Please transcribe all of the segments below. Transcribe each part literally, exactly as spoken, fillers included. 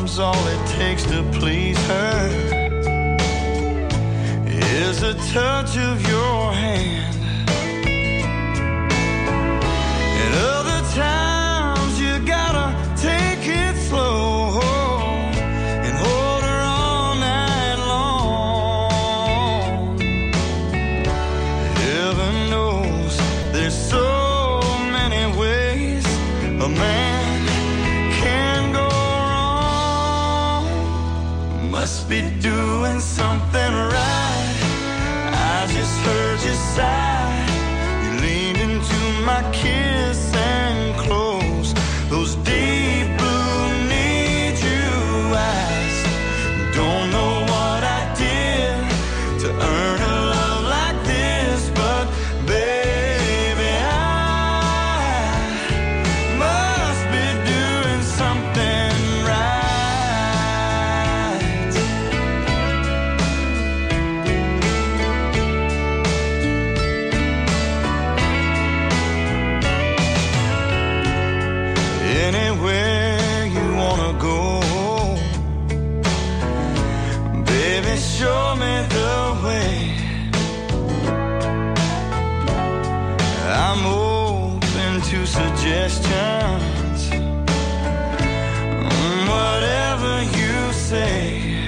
Sometimes all it takes to please her is a touch of your hand. And other times you gotta take it slow and hold her all night long. Heaven knows there's so many ways a man can go wrong. Must be doing something right. I just heard you sigh. You leaned into my kiss and closed those deep blue need you eyes. Don't know what I did to earn a love like this, but baby, I must be doing something right. Anywhere you wanna go, baby, show me the way. I'm open to suggestions, mm, whatever you say.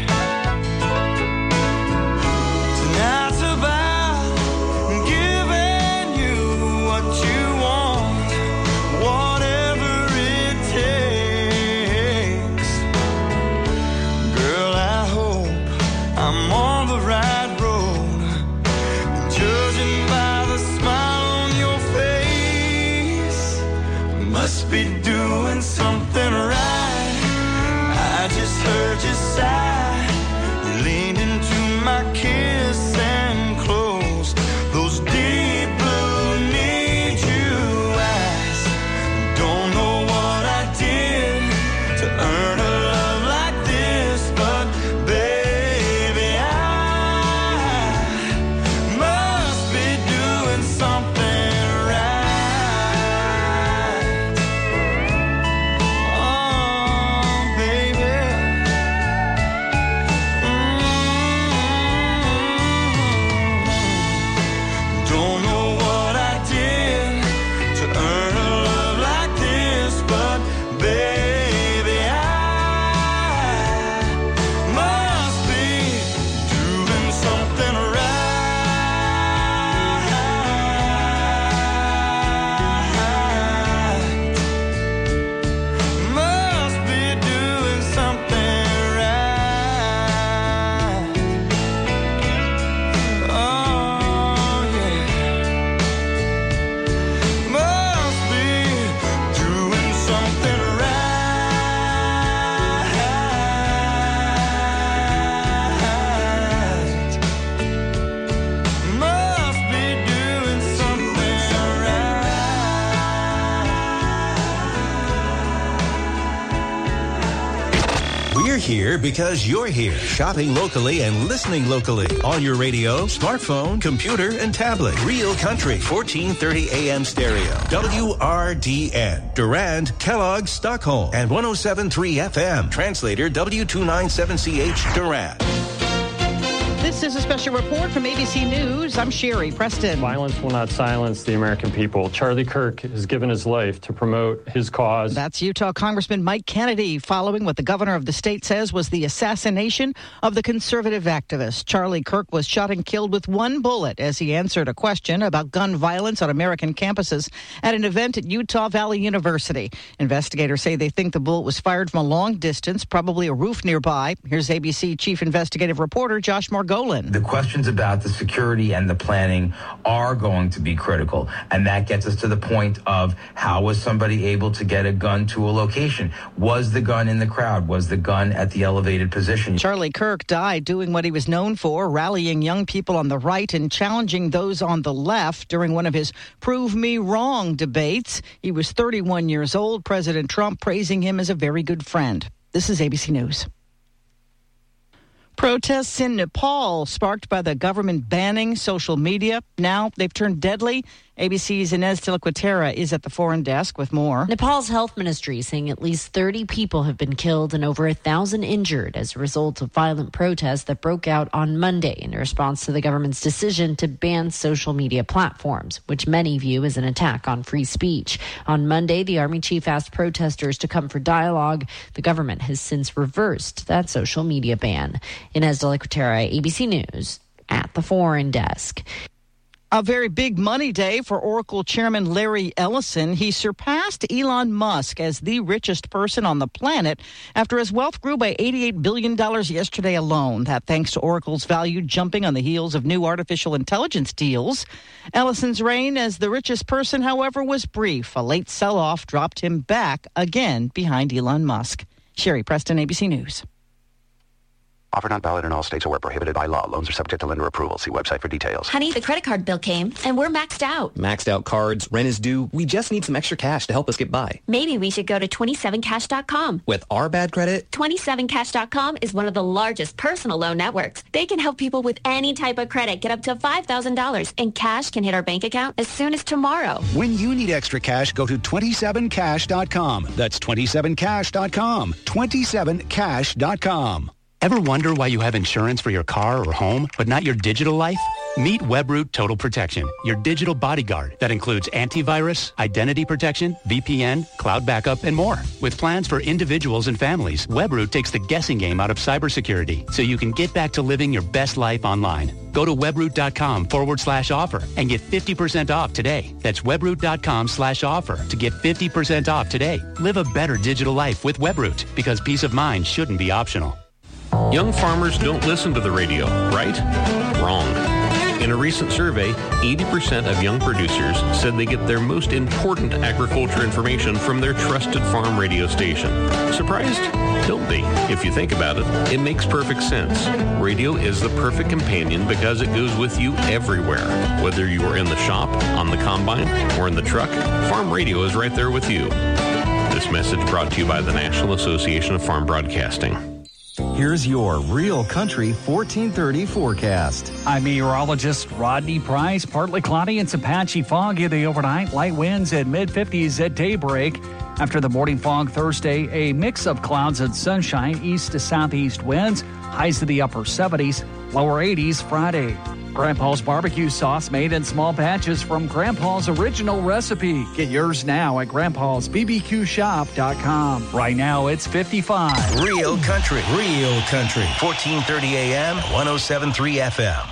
Tonight's about giving you what you want, whatever it takes. Girl, I hope I'm on the right road, judging by the smile on your face. Must be doing something right. I just heard you sigh. You leaned into my kiss and closed those deep blue need you eyes. Don't know what I did to earn a love like this, but baby, I must be doing something right. Oh, baby. Mm. Don't know what I did to earn a love like this, but baby, I must be doing something right. Must be doing something right. Oh, yeah. Must be doing something right. Must be doing something right. We're here because you're here. Shopping locally and listening locally. On your radio, smartphone, computer, and tablet. Real Country, fourteen thirty A M stereo. W R D N. Durand, Kellogg, Stockholm. And one oh seven point three F M. Translator W two ninety-seven C H, Durand. This is a special report from A B C News. I'm Sherry Preston. Violence will not silence the American people. Charlie Kirk has given his life to promote his cause. That's Utah Congressman Mike Kennedy, following what the governor of the state says was the assassination of the conservative activist. Charlie Kirk was shot and killed with one bullet as he answered a question about gun violence on American campuses at an event at Utah Valley University. Investigators say they think the bullet was fired from a long distance, probably a roof nearby. Here's A B C Chief Investigative Reporter Josh Margolis. The questions about the security and the planning are going to be critical. And that gets us to the point of how was somebody able to get a gun to a location? Was the gun in the crowd? Was the gun at the elevated position? Charlie Kirk died doing what he was known for, rallying young people on the right and challenging those on the left during one of his Prove Me Wrong debates. He was thirty-one years old. President Trump praising him as a very good friend. This is A B C News. Protests in Nepal sparked by the government banning social media. Now they've turned deadly A B C's Inez de la Cuetera is at the foreign desk with more. Nepal's health ministry saying at least thirty people have been killed and over a thousand injured as a result of violent protests that broke out on Monday in response to the government's decision to ban social media platforms, which many view as an attack on free speech. On Monday, the army chief asked protesters to come for dialogue. The government has since reversed that social media ban. Inez de la Cuetera, A B C News, at the foreign desk. A very big money day for Oracle chairman Larry Ellison. He surpassed Elon Musk as the richest person on the planet after his wealth grew by eighty-eight billion dollars yesterday alone. That thanks to Oracle's value jumping on the heels of new artificial intelligence deals. Ellison's reign as the richest person, however, was brief. A late sell-off dropped him back again behind Elon Musk. Sherry Preston, A B C News. Offer not valid in all states or where prohibited by law. Loans are subject to lender approval. See website for details. Honey, the credit card bill came, and we're maxed out. Maxed out cards, rent is due. We just need some extra cash to help us get by. Maybe we should go to twenty-seven cash dot com. With our bad credit? twenty-seven cash dot com is one of the largest personal loan networks. They can help people with any type of credit get up to five thousand dollars, and cash can hit our bank account as soon as tomorrow. When you need extra cash, go to twenty-seven cash dot com. That's twenty-seven cash dot com. twenty-seven cash dot com. Ever wonder why you have insurance for your car or home, but not your digital life? Meet Webroot Total Protection, your digital bodyguard that includes antivirus, identity protection, V P N, cloud backup, and more. With plans for individuals and families, Webroot takes the guessing game out of cybersecurity so you can get back to living your best life online. Go to webroot.com forward slash offer and get fifty percent off today. That's webroot.com slash offer to get fifty percent off today. Live a better digital life with Webroot because peace of mind shouldn't be optional. Young farmers don't listen to the radio, right? Wrong. In a recent survey, eighty percent of young producers said they get their most important agriculture information from their trusted farm radio station. Surprised? Don't be. If you think about it, it makes perfect sense. Radio is the perfect companion because it goes with you everywhere. Whether you are in the shop, on the combine, or in the truck, farm radio is right there with you. This message brought to you by the National Association of Farm Broadcasting. Here's your Real Country fourteen thirty forecast. I'm meteorologist Rodney Price. Partly cloudy and some patchy fog in the overnight. Light winds at mid-fifties at daybreak. After the morning fog Thursday, a mix of clouds and sunshine, east to southeast winds. Highs to the upper seventies, lower eighties Friday. Grandpa's barbecue sauce made in small batches from Grandpa's original recipe. Get yours now at grandpas b b q shop dot com. Right now it's fifty-five. Real Country, Real Country, fourteen thirty A M, one oh seven point three F M.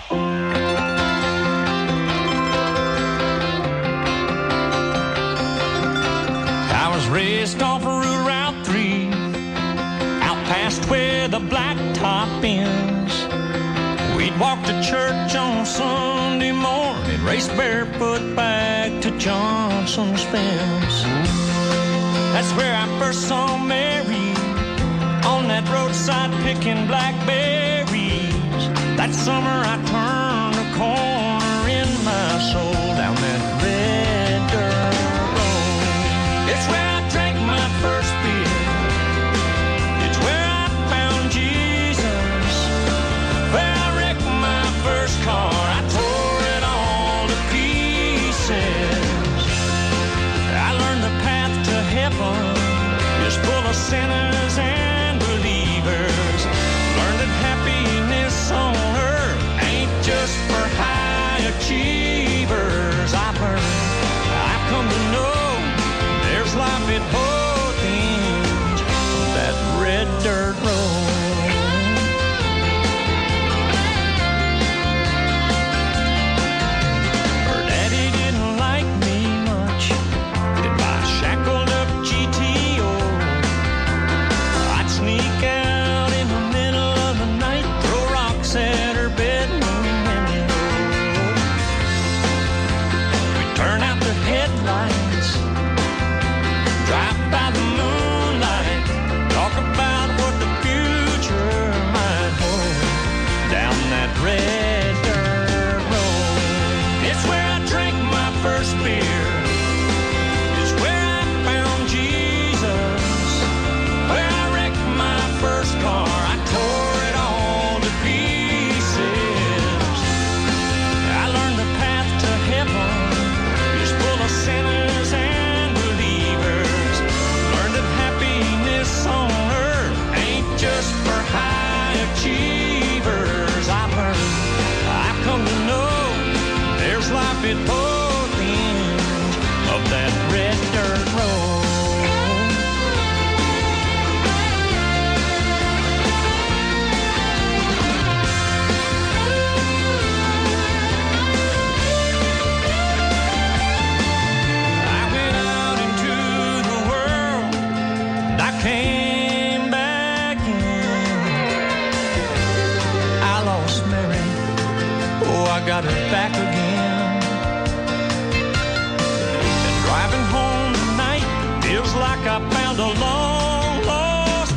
I was raised off of Route three, out past where the blacktop ends. We'd walk to church on Sunday morning, race barefoot back to Johnson's Fence. That's where I first saw Mary, on that roadside picking blackberries. That summer I turned a corner in my soul, down that red dirt road. It's where I drank my first beer. It's where I found Jesus. Where I wrecked my first car, I tore it all to pieces. I learned the path to heaven is full of sinners and believers. Learned that happiness on earth ain't just for high achievers. I learned, I've come to know there's life at both ends of that red dirt road. like I found a long lost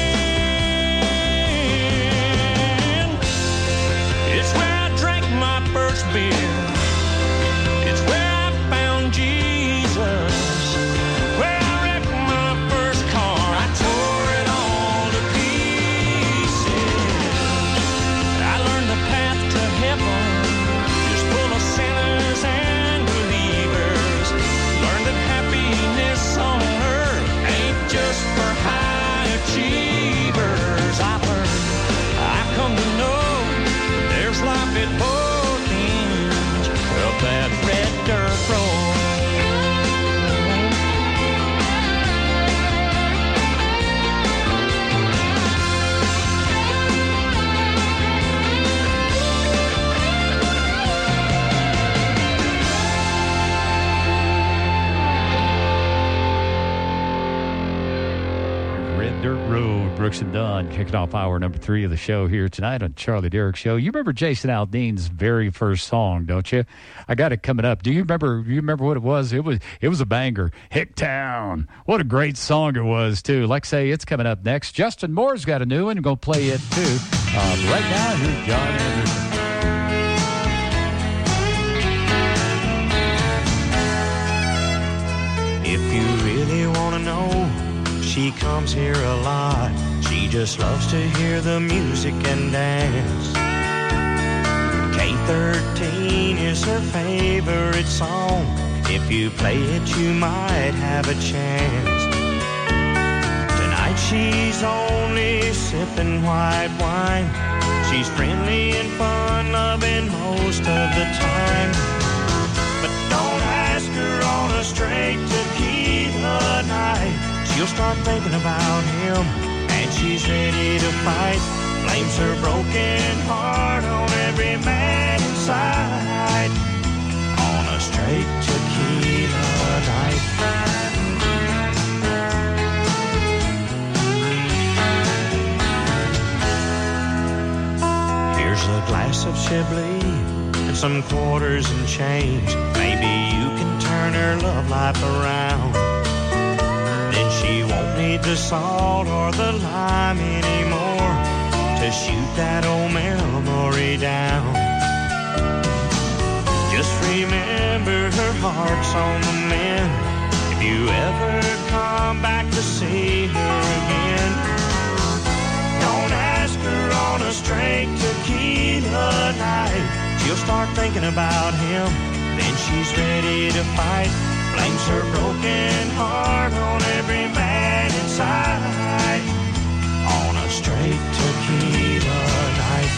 friend. It's where I drank my first beer. It's where I found Jesus. Where I wrecked my first car. I tore it all to pieces. I learned the path to heaven is full of sinners and believers. Learned that happiness on earth ain't just for high achievers. I learned, I come to know there's life at both ends of that red dirt road. Red Dirt Road, Brooks and Dunn, kicking off hour number three of the show here tonight on Charlie Derrick Show. You remember Jason Aldean's very first song, don't you? I got it coming up. Do you remember? You remember what it was? It was it was a banger. Hicktown. What a great song it was too. Like I say, it's coming up next. Justin Moore's got a new one. Gonna play it too. Um, right now, here's John Anderson. If you really want to know, she comes here a lot. She just loves to hear the music and dance. K thirteen is her favorite song. If you play it, you might have a chance. Tonight she's only sipping white wine. She's friendly and fun-loving most of the time. But don't ask her on a straight tequila night. She'll start thinking about him, and she's ready to fight. Blames her broken heart on every man inside. On a straight tequila night. Here's a glass of Chablis and some quarters and change. Maybe you can turn her love life around. Then she won't need the salt or the lime anymore to shoot that old memory down. Just remember her heart's on the mend. If you ever come back to see her again, don't ask her on a straight tequila night. She'll start thinking about him, then she's ready to fight. Blames her broken heart on every man inside. On a straight tequila night.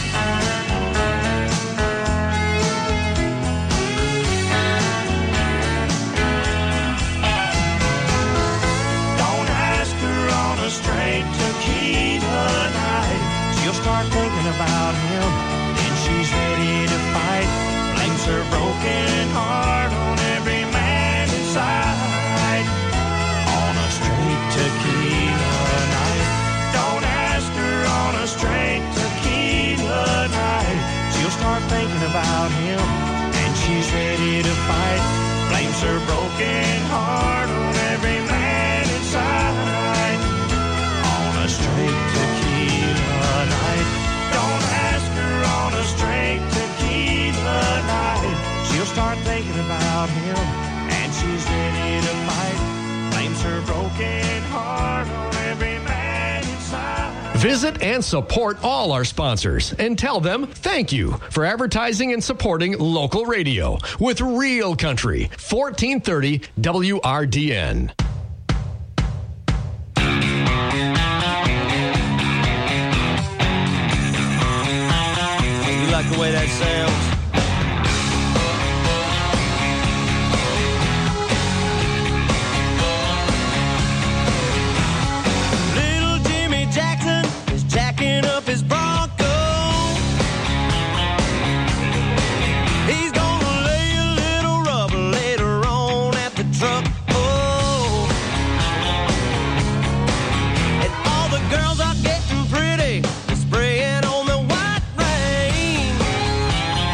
Don't ask her on a straight tequila night. She'll start thinking about him, then she's ready to fight. Blames her broken heart on every man inside. On a straight tequila night. Don't ask her on a straight tequila night. She'll start thinking about him, and she's ready to fight. Blames her broken heart on every man inside. On a straight tequila night. Don't ask her on a straight tequila night. She'll start thinking about him, and she's ready to fight. Blames her broken heart on every man inside. Visit and support all our sponsors and tell them thank you for advertising and supporting local radio with Real Country, fourteen thirty W R D N. You like the way that sounds? Jacking up his Bronco. He's gonna lay a little rubber later on at the truck. Oh, and all the girls are getting pretty, spraying on the white rain.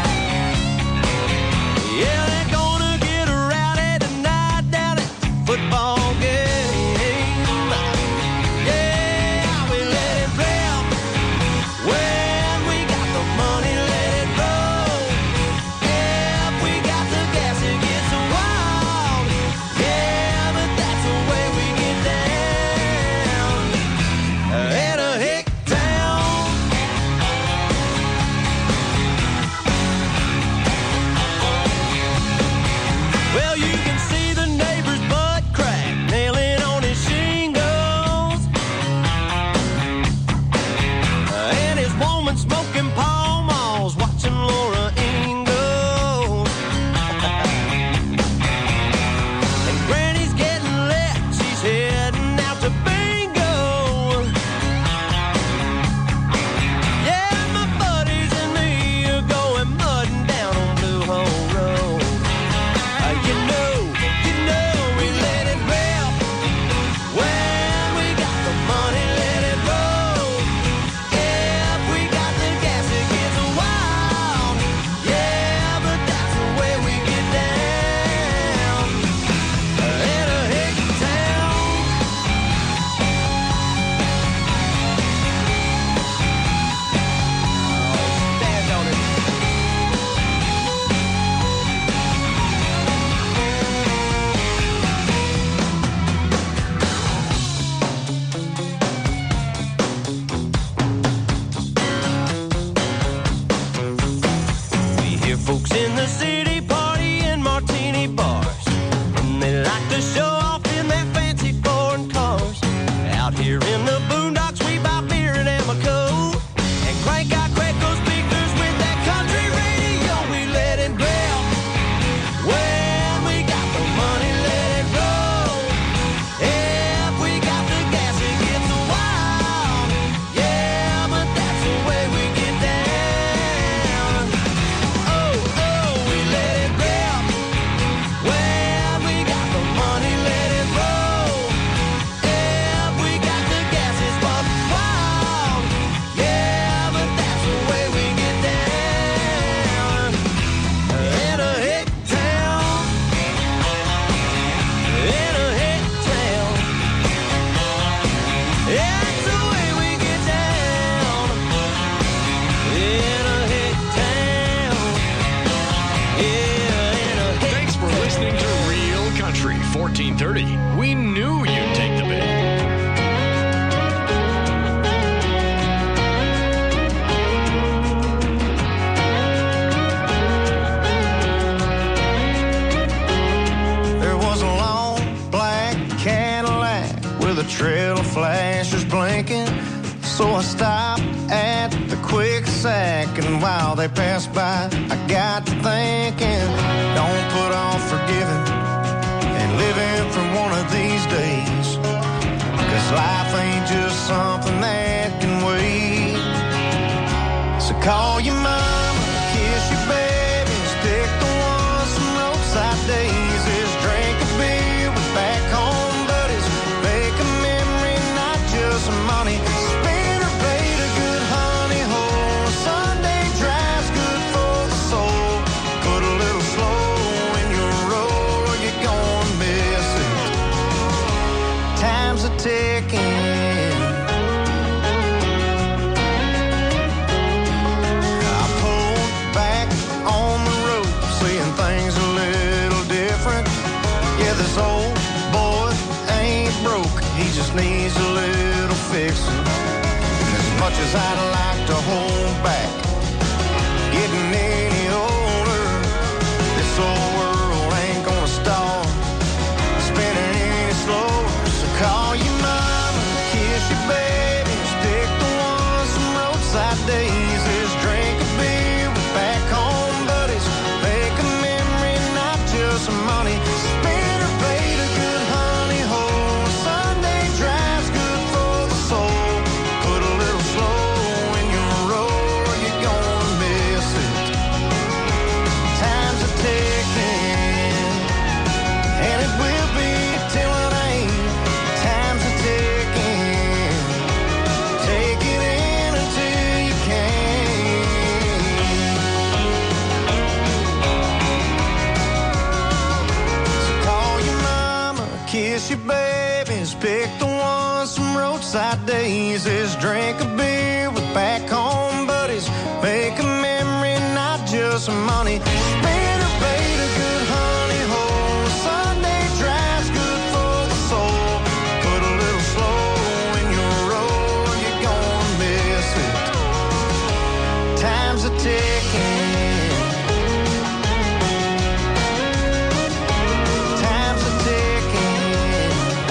with a trail of flashes blinking. So I stopped at the quick sack, and while they passed by, I got to thinking, don't put off forgiving and living for one of these days, 'cause life ain't just something that can wait. So call your mama, kiss your babies, pick the ones from roadside daisies, drink a beer with back home buddies, make a memory, not just money. Spin or bait a good honey hole. Sunday drive's good for the soul. Put a little slow in your roll or you're gonna miss it. Time's a ticking. I pulled back on the road, seeing things a little different. Yeah, this old boy ain't broke, he just needs a little fixing. And as much as I'd like to hold back, getting any older, this old world ain't gonna stop spinning any slower. So call your mama, kiss your babies, pick the ones from roadside daisies, drink a beer with back home buddies, make a memory, not just money. Spin or bait a good honey hole. Sunday drive's good for the soul. Put a little slow in your roll or you're gonna miss it. Time's a ticking, and it will be till it ain't. Time's a ticking, take it in until you can. So call your mama, kiss your babies, pick the ones from roadside daisies, drink a beer with back home buddies, make a memory, not just money. Spin or bait a good honey hole. Sunday drive's good for the soul. Put a little slow in your roll or you're gonna miss it. Time's a ticking. Time's a ticking.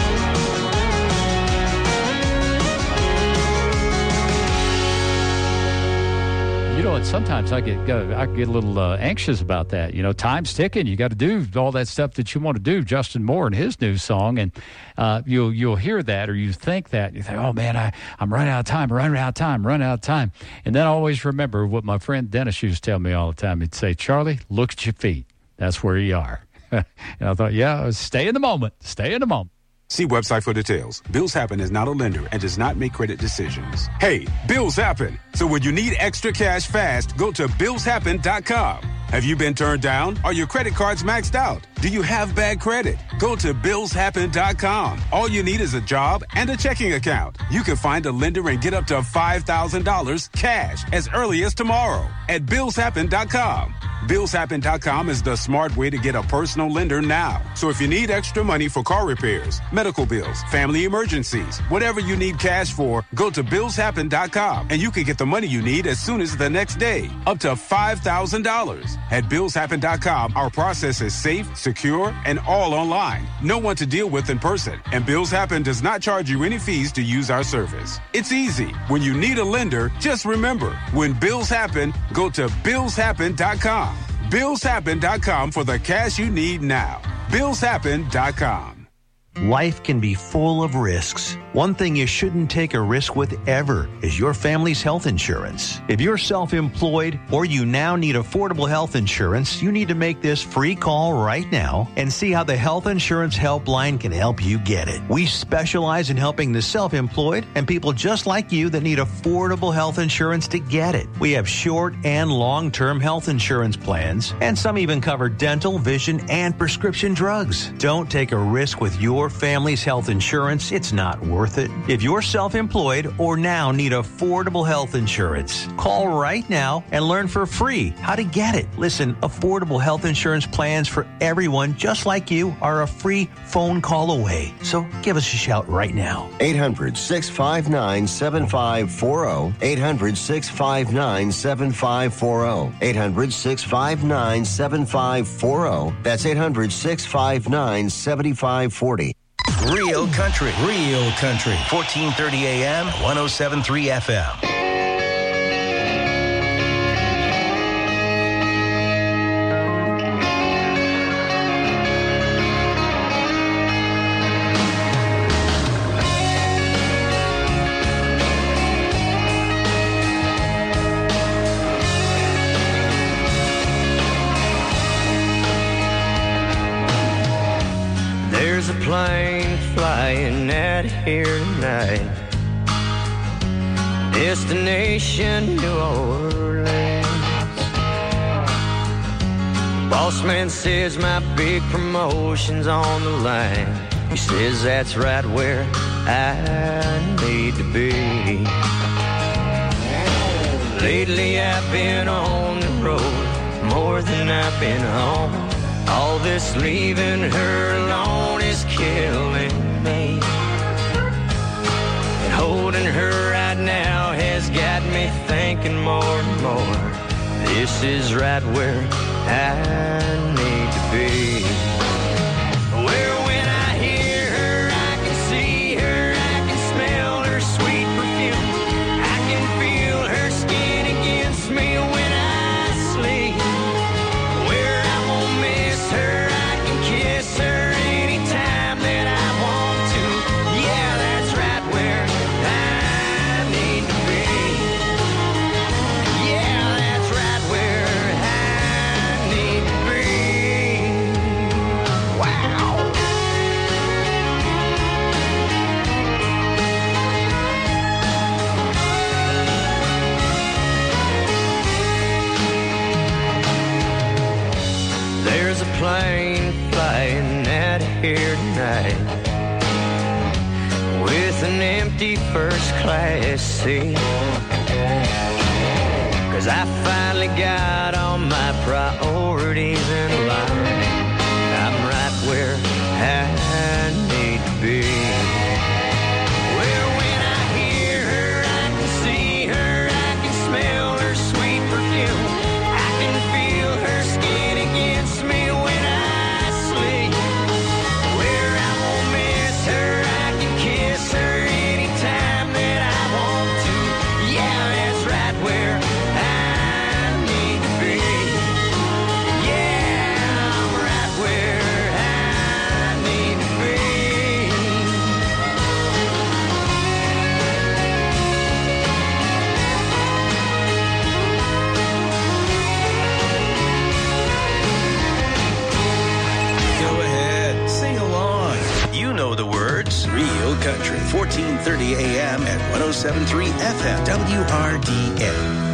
You know, and sometimes I get go- I get a little uh, anxious about that. You know, time's ticking. You got to do all that stuff that you want to do. Justin Moore and his new song, and uh, you'll you'll hear that or you think that you think, oh man, I I'm running out of time, running out of time, running out of time. And then I always remember what my friend Dennis used to tell me all the time. He'd say, Charlie, look at your feet. That's where you are. And I thought, yeah, stay in the moment. Stay in the moment. See website for details. Bills Happen is not a lender and does not make credit decisions. Hey, bills happen. So when you need extra cash fast, go to bills happen dot com. Have you been turned down? Are your credit cards maxed out? Do you have bad credit? Go to bills happen dot com. All you need is a job and a checking account. You can find a lender and get up to five thousand dollars cash as early as tomorrow at bills happen dot com. bills happen dot com is the smart way to get a personal lender now. So if you need extra money for car repairs, medical bills, family emergencies, whatever you need cash for, go to bills happen dot com and you can get the money you need as soon as the next day, up to five thousand dollars. At bills happen dot com, our process is safe, secure, and all online. No one to deal with in person, and Bills Happen does not charge you any fees to use our service. It's easy. When you need a lender, just remember, when bills happen, go to bills happen dot com. bills happen dot com for the cash you need now. bills happen dot com. Life can be full of risks. One thing you shouldn't take a risk with ever is your family's health insurance. If you're self-employed or you now need affordable health insurance, you need to make this free call right now and see how the Health Insurance Helpline can help you get it. We specialize in helping the self-employed and people just like you that need affordable health insurance to get it. We have short and long-term health insurance plans, and some even cover dental, vision, and prescription drugs. Don't take a risk with your family's health insurance. It's not worth it. If you're self-employed or now need affordable health insurance, call right now and learn for free how to get it. Listen, affordable health insurance plans for everyone just like you are a free phone call away. So give us a shout right now. eight hundred, six five nine, seven five four zero. eight hundred, six five nine, seven five four zero. eight hundred, six five nine, seven five four zero. That's eight hundred, six five nine, seven five four zero. Real country. Real country. fourteen thirty A M, one oh seven point three F M. There's a plane flying out here tonight. Destination New Orleans. Boss man says my big promotion's on the line. He says that's right where I need to be. Lately I've been on the road more than I've been home. All this leaving her alone is killing me. And holding her right now has got me thinking more and more. This is right where I need to be. Where when I hear her, I can see her, I can smell her sweet perfume. I can feel her skin against me when I sleep. Where I won't miss her, I can kiss her anytime that I want to. Yeah, that's right where I need to be. Yeah, that's right where I need to be. Wow. There's a plane flying out of here tonight with an empty first class seat. Cause I finally got all my priorities in line. I'm right where I need to be. Where when I hear her, I can see her, I can smell her sweet perfume. I can feel her skin against me when I sleep. Where I won't miss her, I can kiss her anytime that I want to. Yeah, that's right where I need to be. Yeah, I'm right where I need to be. Go ahead, sing along. You know the words. Real country. fourteen thirty A M at one oh seven point three F M. W R D N.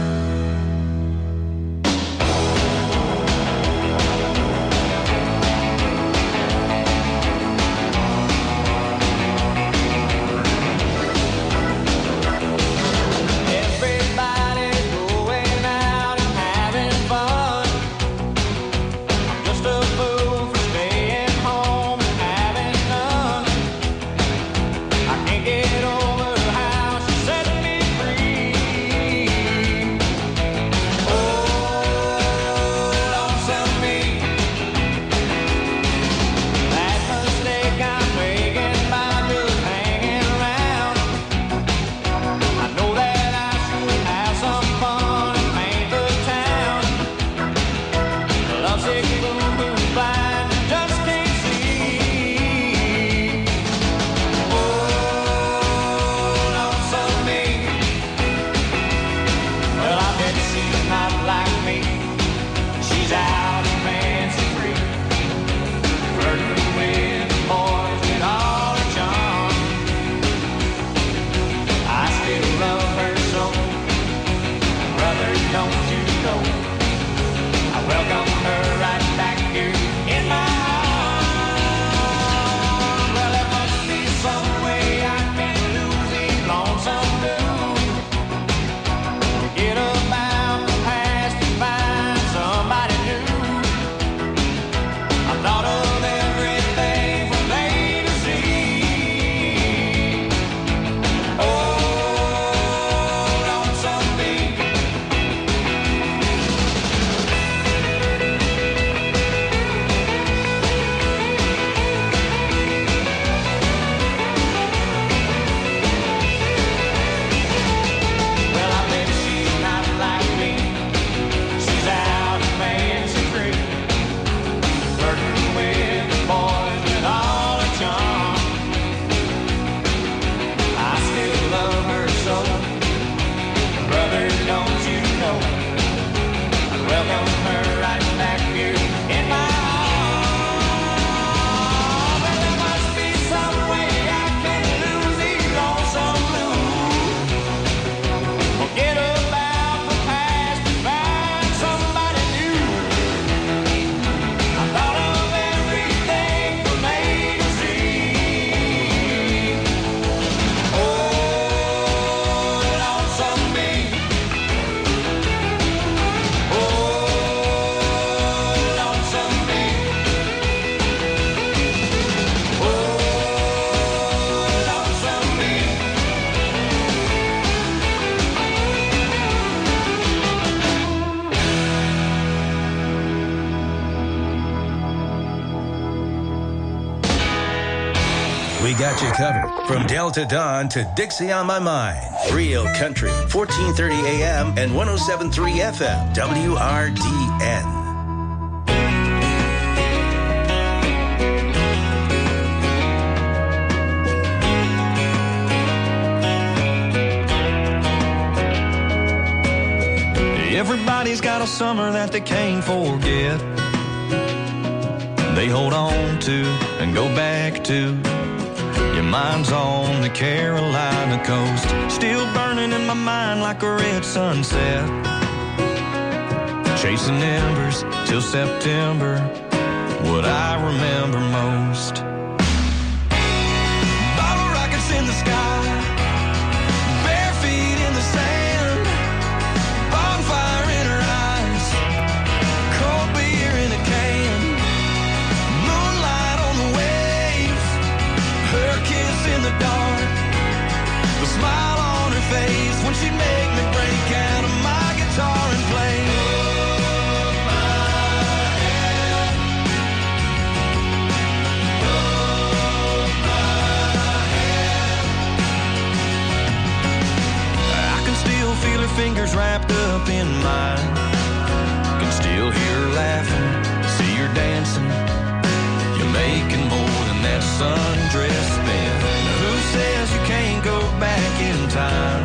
Everybody's going out and having fun. I'm just a fool for staying home and having none. I can't get over how she set me free. got you covered. From Delta Dawn to Dixie on My Mind. Real Country, fourteen thirty A M and one oh seven point three F M, W R D N. Everybody's got a summer that they can't forget. They hold on to and go back to. Your mind's on the Carolina coast, still burning in my mind like a red sunset. Chasing embers till September, what I remember most. Bottle rockets in the sky, bare feet in the sand, bonfire in her eyes, cold beer in a can, moonlight on the waves, her kiss in the dark, the smile on her face when she'd make me break out of my guitar and play. Feel her fingers wrapped up in mine. Can still hear her laughing, see her dancing. You're making more than that sundress spin. Now who says you can't go back in time?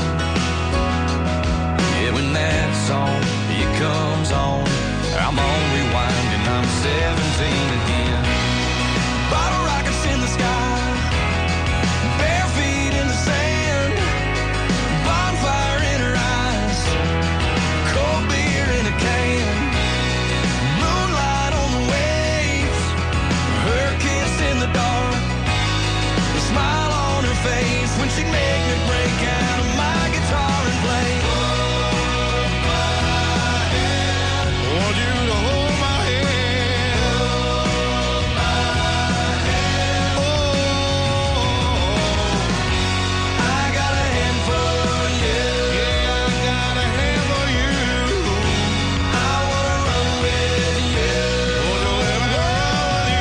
Yeah, when that song, it comes on, I'm on rewind and I'm seventeen again. Bottle rockets in the sky, bare feet in the sand, bonfire in her eyes, cold beer in a can, moonlight on the waves, her kiss in the dark, the smile on her face when she'd make me break out of my guitar and play. Hold my hand, want you to hold my hand, hold my hand. Oh, I got a hand for you. Yeah, I got a hand for you. I wanna run with you. Wanna let me run with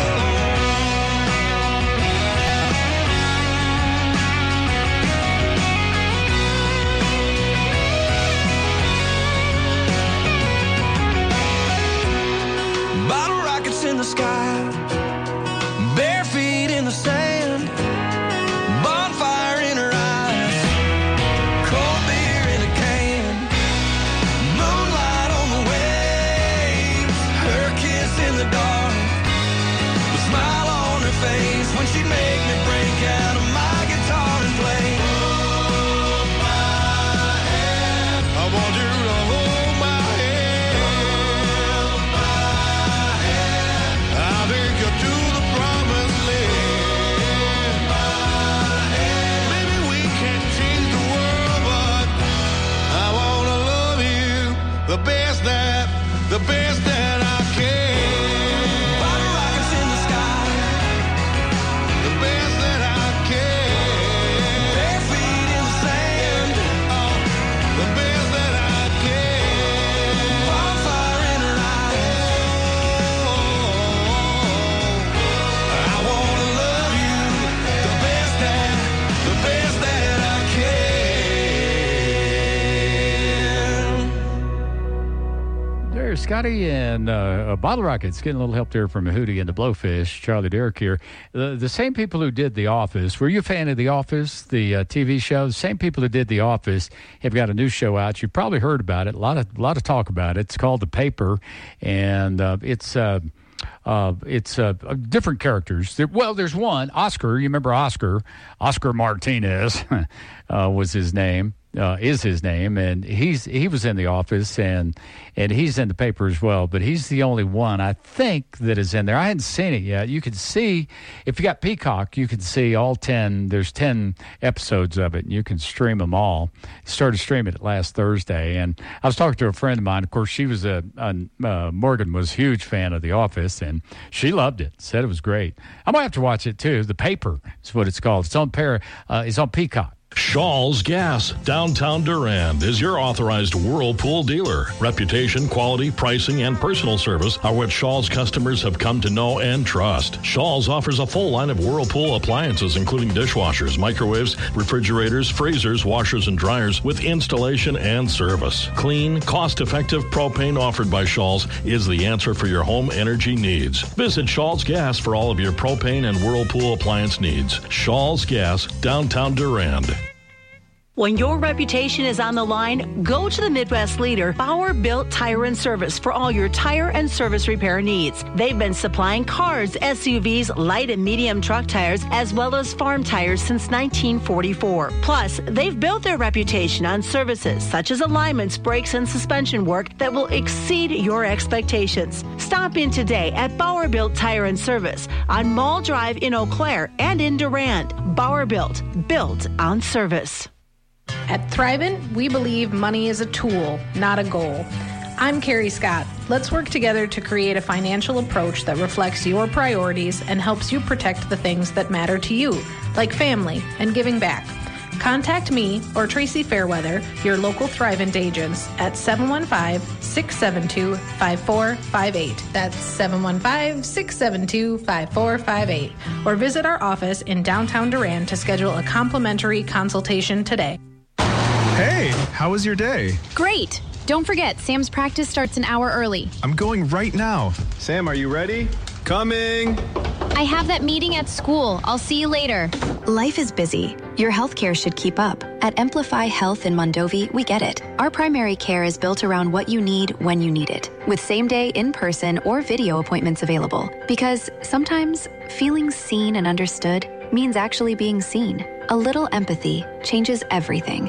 you. Bottle rockets in the sky, bare feet in the sand, bonfire in her eyes, cold beer in a can, moonlight on the waves, her kiss in the dark, the smile on her face when she'd make me break out of my guitar and play. Hold my hand, I want you to hold my hand, hold my hand, I'll take you to the promised land. My hand, maybe we can't change the world, but I wanna love you the best that, the best that I can. Bottle rockets in the sky, the best that I can. Bare feet in the sand, oh, the best that I can. Bonfire in her eyes, oh, I wanna love you the best that, the best that I can. There's Scotty and uh, Bottle Rockets getting a little help there from Hootie and the Blowfish. Charlie Derrick here. The, the same people who did The Office. Were you a fan of The Office, the uh, T V show? The same people who did The Office have got a new show out. You've probably heard about it. A lot of a lot of talk about it. It's called The Paper, and uh, it's uh, uh, it's uh, different characters. There, well, there's one, Oscar. You remember Oscar? Oscar Martinez uh, was his name. Uh, is his name, and he's he was in The Office, and and he's in The Paper as well, but he's the only one I think that is in there. I hadn't seen it yet. You can see, if you got Peacock, you can see all ten, there's ten episodes of it, and you can stream them all. Started streaming it last Thursday, and I was talking to a friend of mine. Of course, she was a, a uh, Morgan was a huge fan of The Office, and she loved it, said it was great. I might have to watch it too. The Paper is what it's called. It's on, Para, uh, it's on Peacock. Shaw's Gas, downtown Durand, is your authorized Whirlpool dealer. Reputation, quality, pricing, and personal service are what Shaw's customers have come to know and trust. Shaw's offers a full line of Whirlpool appliances, including dishwashers, microwaves, refrigerators, freezers, washers, and dryers with installation and service. Clean, cost-effective propane offered by Shaw's is the answer for your home energy needs. Visit Shaw's Gas for all of your propane and Whirlpool appliance needs. Shaw's Gas, downtown Durand. When your reputation is on the line, go to the Midwest leader, Bauer Built Tire and Service, for all your tire and service repair needs. They've been supplying cars, S U Vs, light and medium truck tires, as well as farm tires since nineteen forty-four. Plus, they've built their reputation on services such as alignments, brakes, and suspension work that will exceed your expectations. Stop in today at Bauer Built Tire and Service on Mall Drive in Eau Claire and in Durand. Bauer Built, built on service. At Thrivent, we believe money is a tool, not a goal. I'm Carrie Scott. Let's work together to create a financial approach that reflects your priorities and helps you protect the things that matter to you, like family and giving back. Contact me or Tracy Fairweather, your local Thrivent agents, at seven one five, six seven two, five four five eight. That's seven one five, six seven two, five four five eight. Or visit our office in downtown Durand to schedule a complimentary consultation today. Hey, how was your day? Great. Don't forget, Sam's practice starts an hour early. I'm going right now. Sam, are you ready? Coming. I have that meeting at school. I'll see you later. Life is busy. Your healthcare should keep up. At Amplify Health in Mondovi, we get it. Our primary care is built around what you need when you need it, with same-day in-person or video appointments available. Because sometimes feeling seen and understood means actually being seen. A little empathy changes everything.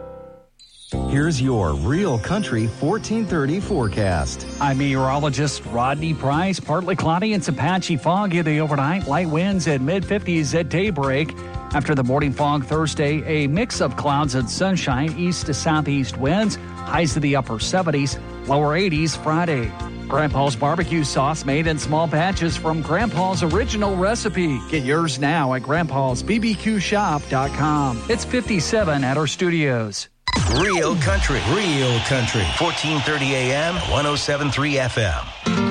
Here's your Real Country fourteen thirty forecast. I'm meteorologist Rodney Price. Partly cloudy and some patchy fog in the overnight. Light winds at mid fifties at daybreak. After the morning fog Thursday, a mix of clouds and sunshine, east to southeast winds. Highs to the upper seventies, lower eighties Friday. Grandpa's barbecue sauce made in small batches from Grandpa's original recipe. Get yours now at grandpas b b q shop dot com. It's fifty-seven at our studios. Real Country, Real Country, fourteen thirty A M, one oh seven point three F M.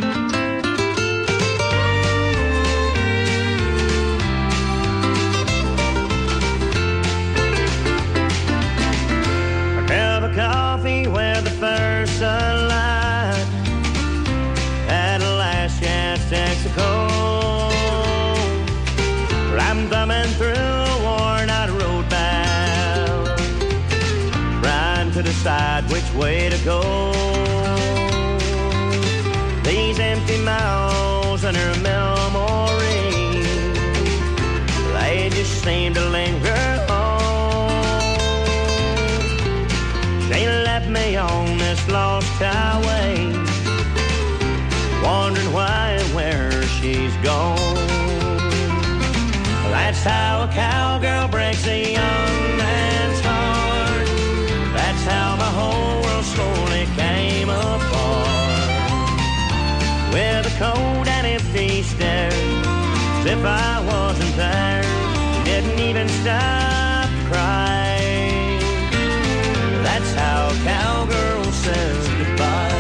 A cup of coffee where the first sunlight at last chance Texaco. I'm thumbing through a worn-out road bound, trying to decide which way to go. These empty miles under a memory, they just seem to linger on. She left me on this lost highway, wondering why and where she's gone. That's how a cowgirl breaks a young man's heart. That's how my whole world slowly came apart. With a cold and empty stare, as if I wasn't there. She didn't even stop to cry. That's how a cowgirl says goodbye.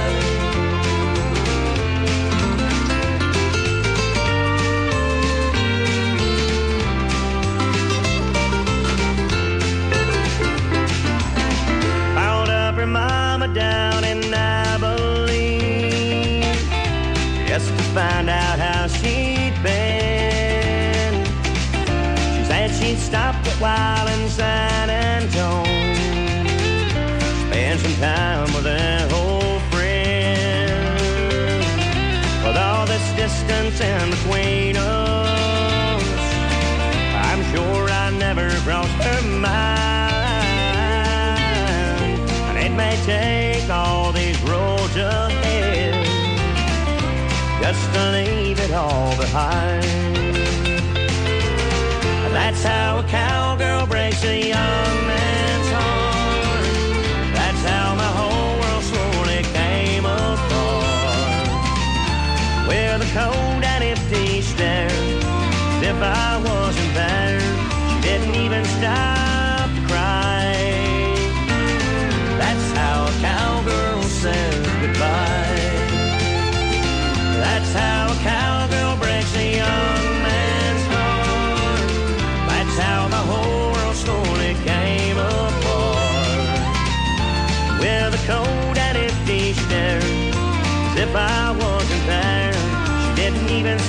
Her mama down in Abilene, just to find out how she'd been. She said she'd stopped a while in San Antone, spend some time with an old friend. With all this distance in between us, I'm sure I never crossed her mind. It may take all these roads ahead just to leave it all behind. That's how a cowgirl breaks a young man's heart. That's how my whole world slowly came apart. With a cold and empty stare, as if I wasn't there. She didn't even stop to cry.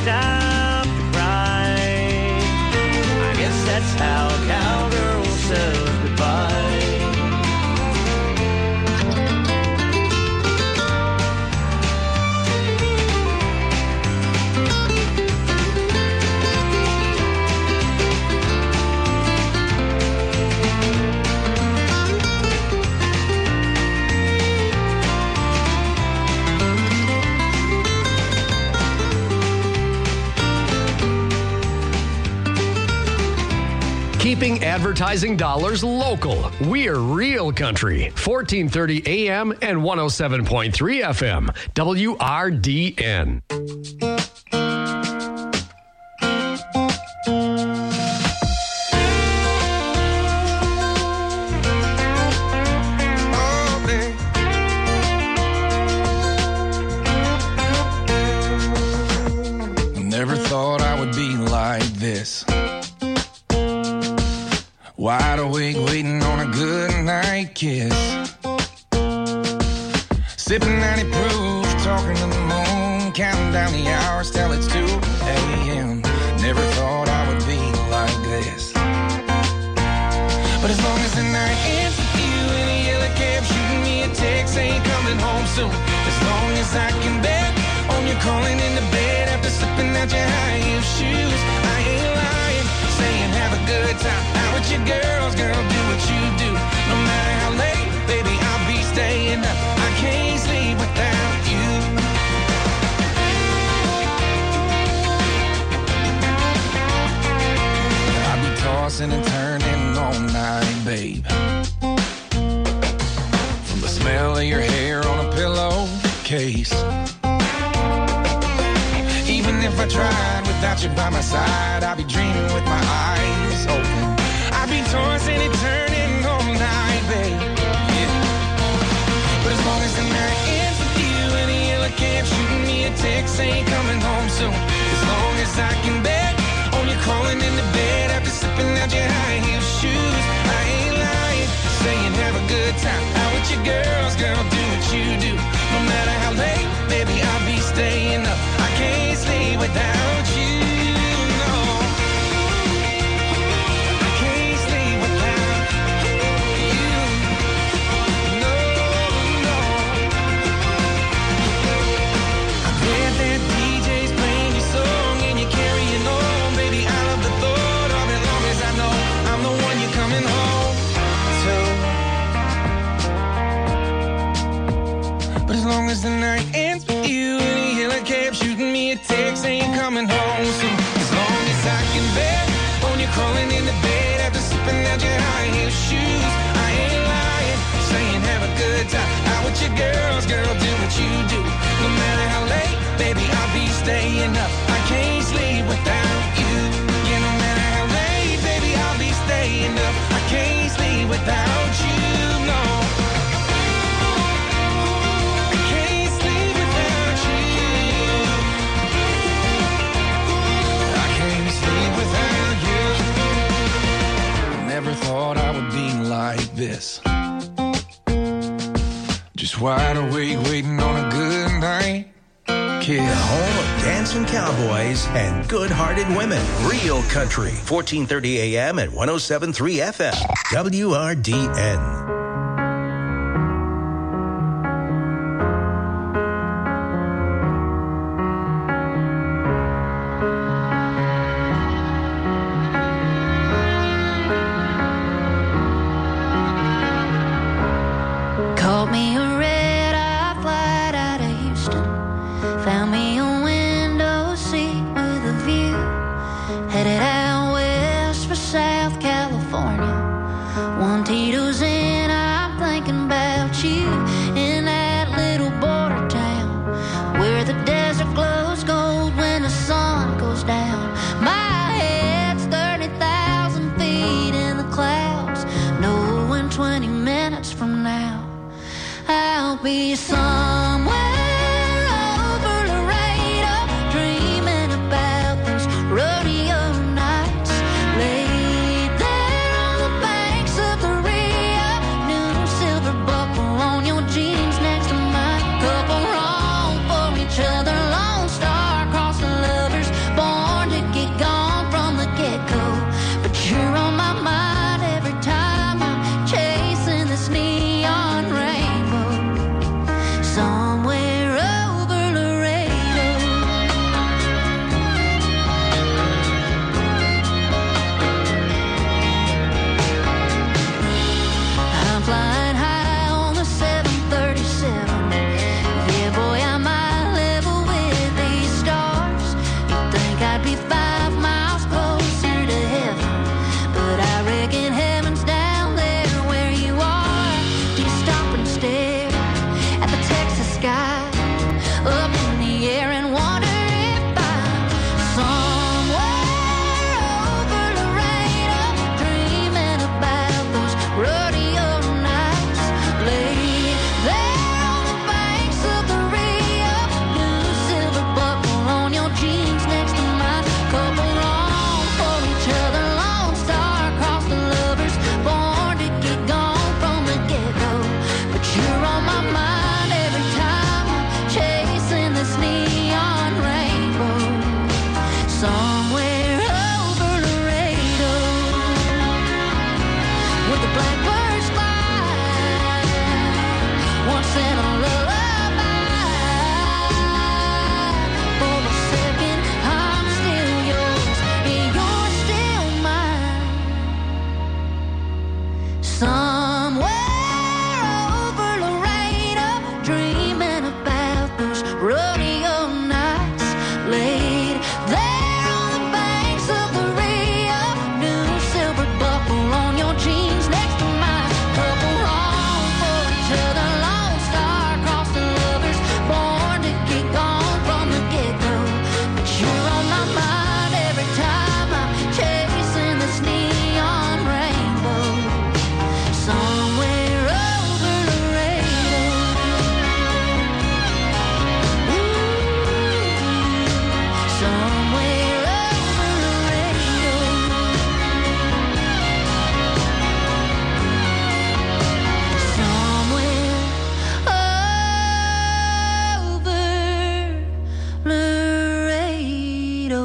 stop to cry. I guess that's how a cowgirl says goodbye. Keeping advertising dollars local. We're Real Country. fourteen thirty A M and one oh seven point three F M. W R D N. Never thought I would be like this. Wide awake, waiting on a good night kiss. Sipping ninety proof, talking to the moon, counting down the hours till it's two A M Never thought I would be like this. But as long as the night ends with you in a yellow cab, shooting me a text, ain't coming home soon. As long as I can bet on you calling into bed after slipping out your high heel shoes, I ain't lying, saying have a good time. Out with your girls, girl, do what you do. No matter how late, baby, I'll be staying up. I can't sleep without you. I'll be tossing and turning all night, babe. From the smell of your hair on a pillowcase. Even if I tried without you by my side, I'd be dreaming with my eyes open. I'd be tossing and turning all night, babe. Yeah. But as long as the night ends with you in a yellow cab, shooting me a text, ain't coming home soon. As long as I can bet on you crawling into bed after slipping out your high heel shoes, I ain't lying, saying have a good time. Out with your girls, girl, do what you do. No matter how late, baby, I'll be staying up. I can't sleep without you, no. I can't sleep without you, no, no. I bet that D J's playing your song and you're carrying on, baby. I love the thought of it, long as I know I'm the one you're coming home to. But as long as the night ends with you in a yellow cab, shooting me a text, ain't coming home soon. As long as I can bet on you crawling into bed after slipping out your high heel shoes, I ain't lying, saying have a good time. Out with your girls, girl, do what you do. No matter how late, baby, I'll be staying up. I can't sleep without you. Yeah, no matter how late, baby, I'll be staying up. I can't sleep without you, no. Never thought I would be like this. Just wide awake, waiting on a good night kiss. The home of dancing cowboys and good-hearted women. Real Country, fourteen thirty A M and one oh seven point three F M. W R D N. Caught me a red-eye flight out of Houston. Found me a window seat with a view. Headed out west for South California. One Tito's in, I'm thinking about you. In that little border town where the desert glows gold when the sun goes down. My head's thirty thousand feet in the clouds, knowing twenty minutes from now I'll be somewhere over Laredo, dreaming about those rodeo nights. Laid there on the banks of the Rio, new silver buckle on your jeans next to mine. Couple wrong for each other, lone star across the lovers, Somewhere over Laredo, dreaming about those rodeo nights. Laid there on the banks of the Rio, new silver buckle on your jeans next to mine. Couple wrong for each other, lone star across the lovers, born to get gone from the get-go. But you're on my mind every time I'm chasing this neon rainbow. Somewhere over Laredo. Ooh, somewhere over Laredo. Somewhere over Laredo.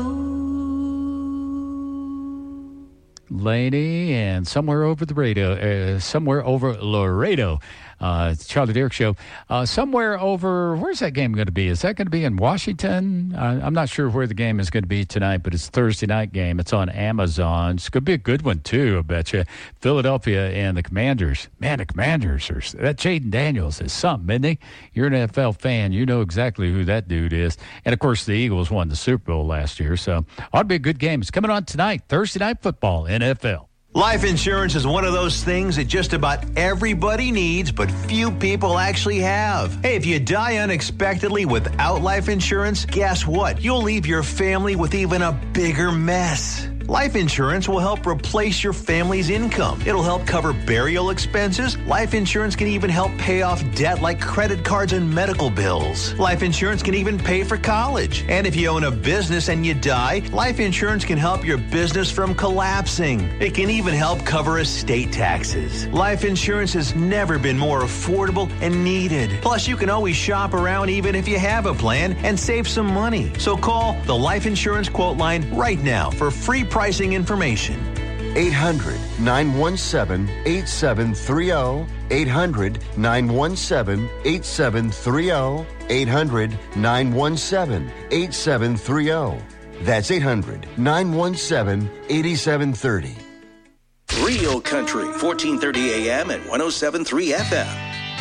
Lady, and somewhere over the radio, uh, somewhere over Laredo. Uh, it's the Charlie Derrick Show. Uh, somewhere over, where's that game going to be? Is that going to be in Washington? Uh, I'm not sure where the game is going to be tonight, but it's a Thursday night game. It's on Amazon. It's going to be a good one, too, I bet you. Philadelphia and the Commanders. Man, the Commanders, are, that Jaden Daniels is something, isn't he? You're an N F L fan. You know exactly who that dude is. And, of course, the Eagles won the Super Bowl last year, so ought to be a good game. It's coming on tonight, Thursday Night Football, N F L. Life insurance is one of those things that just about everybody needs, but few people actually have. Hey, if you die unexpectedly without life insurance, guess what? You'll leave your family with even a bigger mess. Life insurance will help replace your family's income. It'll help cover burial expenses. Life insurance can even help pay off debt like credit cards and medical bills. Life insurance can even pay for college. And if you own a business and you die, life insurance can help your business from collapsing. It can even help cover estate taxes. Life insurance has never been more affordable and needed. Plus, you can always shop around even if you have a plan and save some money. So call the Life Insurance Quote Line right now for free pricing information. eight hundred, nine one seven, eight seven three zero. eight hundred, nine one seven, eight seven three zero. eight hundred, nine one seven, eight seven three zero. That's eight hundred, nine one seven, eight seven three zero. Real Country, fourteen thirty A M and one oh seven point three F M.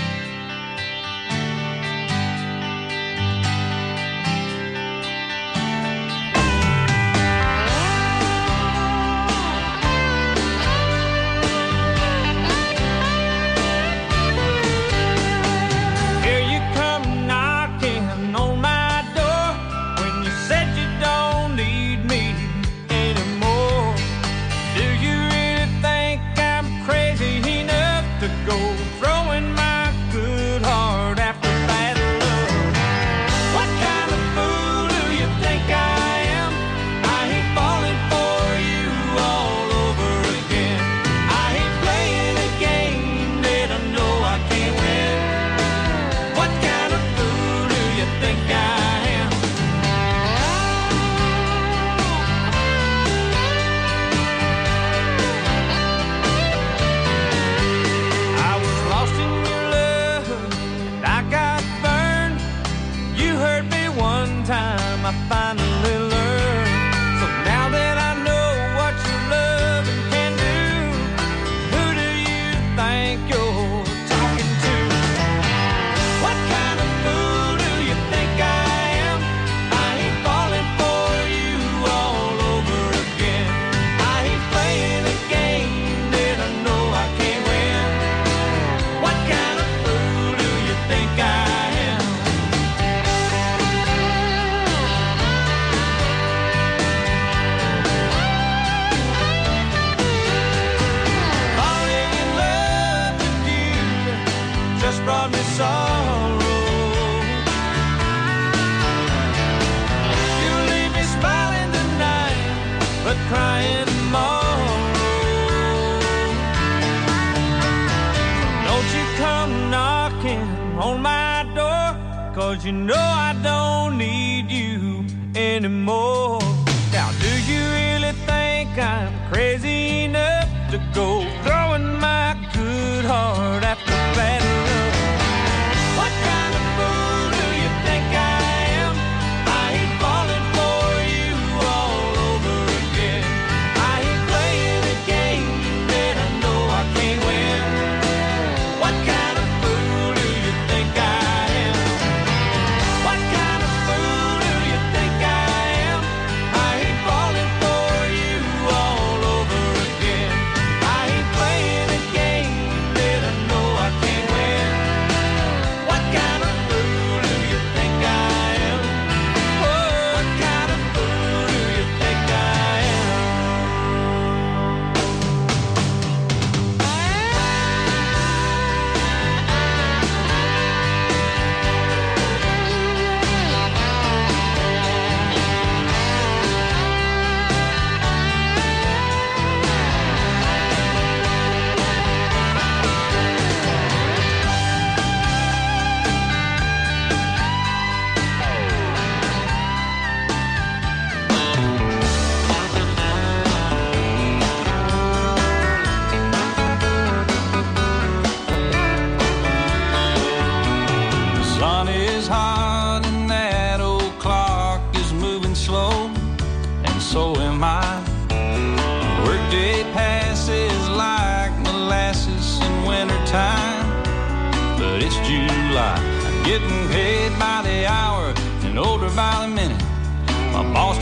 You know I don't need you anymore. Now, do you really think I'm crazy enough to go throwing my good heart after bad love? What kind of fool do you think I am? I ain't falling for you all over again. I ain't playing a game that I know I can't win.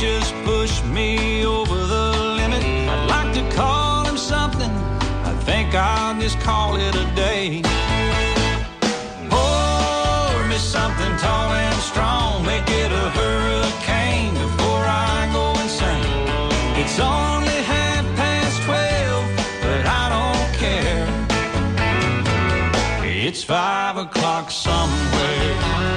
just pushed me over the limit. I'd like to call him something. I think I'll just call it a day. Pour me something tall and strong, make it a hurricane before I go insane. It's only half past twelve, but I don't care. It's five o'clock somewhere.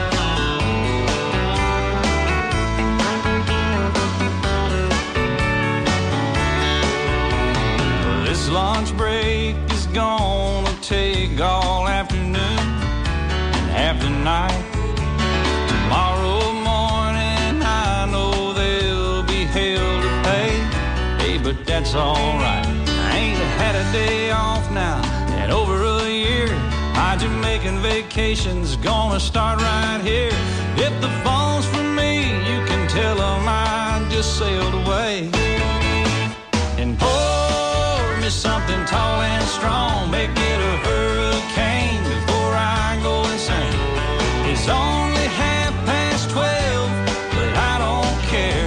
This lunch break is gonna take all afternoon and half the night. Tomorrow morning I know there'll be hell to pay. Hey, but that's alright. I ain't had a day off now in over a year. My Jamaican vacation's gonna start right here. If the phone's for me, you can tell them I just sailed away. And pour me something tall and strong, make it a hurricane before I go insane. It's only half past twelve, but I don't care.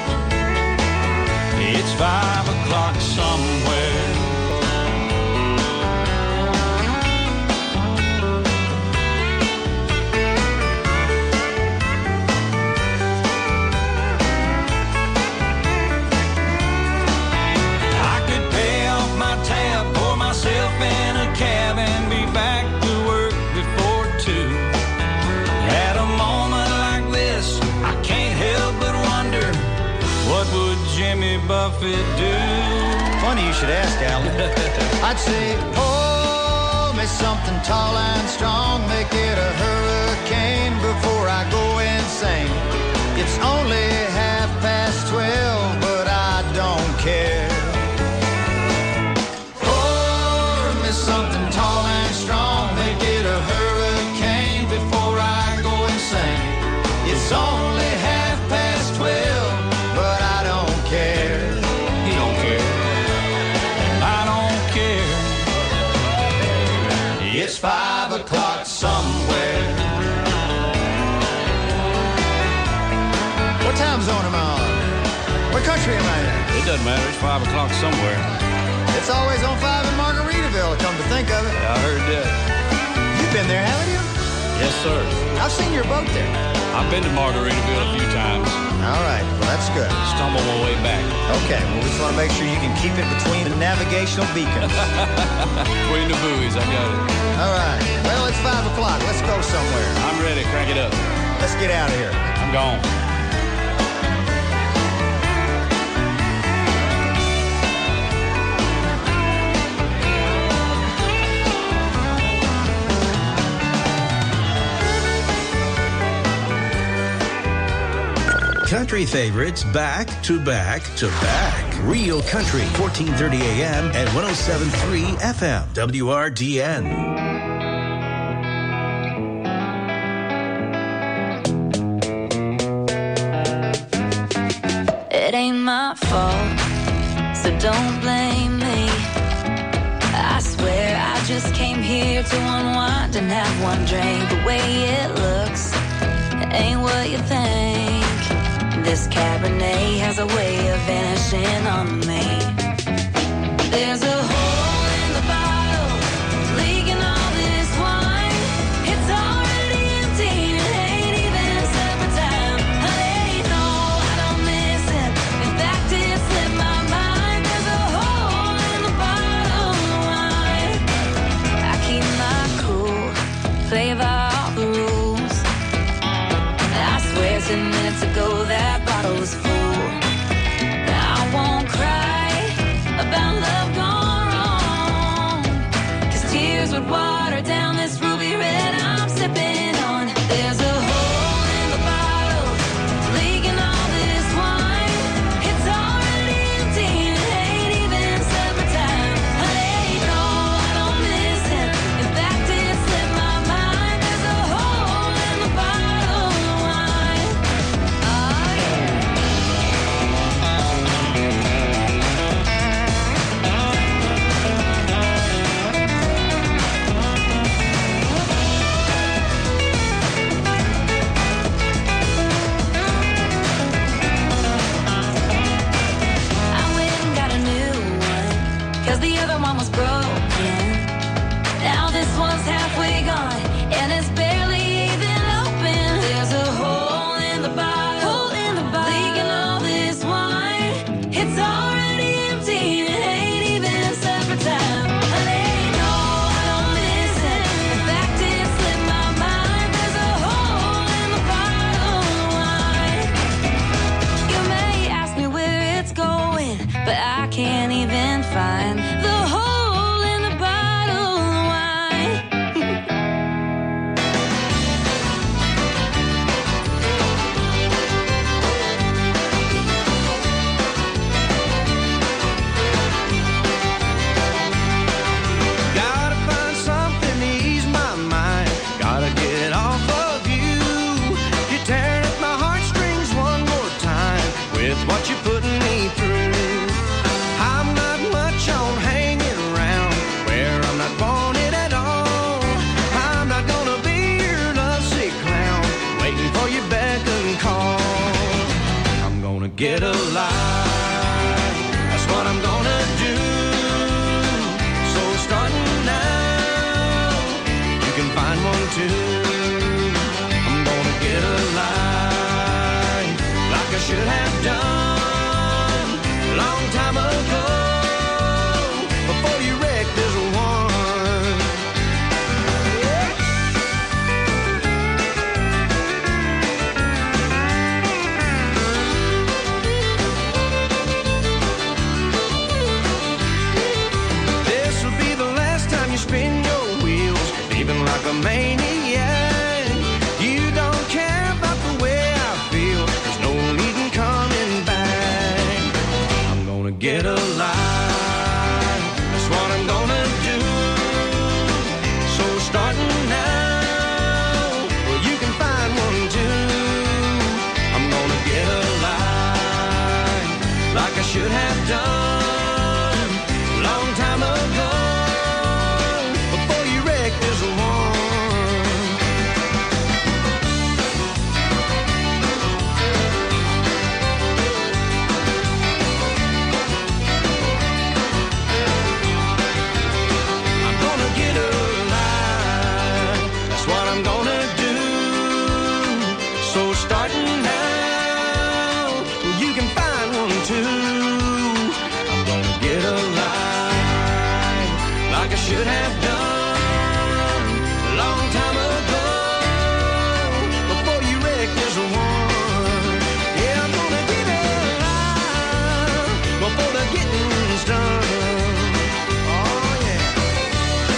It's five o'clock somewhere. In a cab and be back to work before two. At a moment like this, I can't help but wonder, what would Jimmy Buffett do? Funny you should ask, Alan. I'd say, pour me something tall and strong, make it a hurricane before I go insane. It's only half past twelve, but I don't care. Something tall and strong, make it a hurricane before I go insane. It's only half past twelve, but I don't care. You don't care, and I don't care. It's five o'clock somewhere. What time zone am I on? What country am I in? It doesn't matter, it's five o'clock somewhere. It's always on five in Margaritaville, come to think of it. Yeah, I heard that. You've been there, haven't you? Yes, sir. I've seen your boat there. I've been to Margaritaville a few times. All right, well, that's good. Stumble my way back. Okay, well, we just want to make sure you can keep it between the navigational beacons. Between the buoys, I got it. All right, well, it's five o'clock. Let's go somewhere. I'm ready. Crank it up. Let's get out of here. I'm gone. Country favorites back to back to back. Real Country, fourteen thirty A M and one oh seven point three F M. W R D N. It ain't my fault, so don't blame me. I swear I just came here to unwind and have one drink. The way it looks ain't what you think. This Cabernet has a way of vanishing on me. There's a hole in the bottle, leaking all this wine. It's already empty, it ain't even supper time. I ain't no, I don't miss it. In fact, it slipped my mind. There's a hole in the bottle of wine. I keep my cool, play by all the rules. I swear ten minutes ago that bottle was full. I won't cry about love gone wrong, 'cause tears would water down this ruby red I'm sipping on. There's a hole in the bottle, leaking all this wine. It's already empty, it ain't even supper time. I ain't no, I don't miss it. In fact, it slipped my mind. There's a hole in the bottle of wine. Oh yeah. bottle's halfway gone, and it's barely even open. There's a hole in the bottle, hole in the bottle, leaking all this wine. It's already empty, and it ain't even supper time. Honey, no, I don't listen. In fact, it slipped my mind. There's a hole in the bottle of wine. You may ask me where it's going, but I can't even find the hole in the bottle of wine. Gotta find something to ease my mind. Gotta get off of you. You're tearing at my heartstrings one more time with what you're putting me through. I'm not much on hanging around where I'm not wanted at all. I'm not gonna be your lovesick clown waiting for your beck and call. I'm gonna get a life. That's what I'm gonna do. So starting now, you can find one too. I'm gonna get a life like I should have done a long time ago. Before you wrecked this one. This will be the last time you spin your wheels, leaving like a maniac. You don't care about the way I feel. There's no need in coming back. I'm gonna get a life. That's what I'm gonna do. So starting now, well, you can find one too. I'm gonna get a life like I should have done a long time ago. Before you wrecked this one. I'm gonna get a life. That's what I'm gonna do. So starting now, well, you can find one too. I'm gonna get a life like I should have done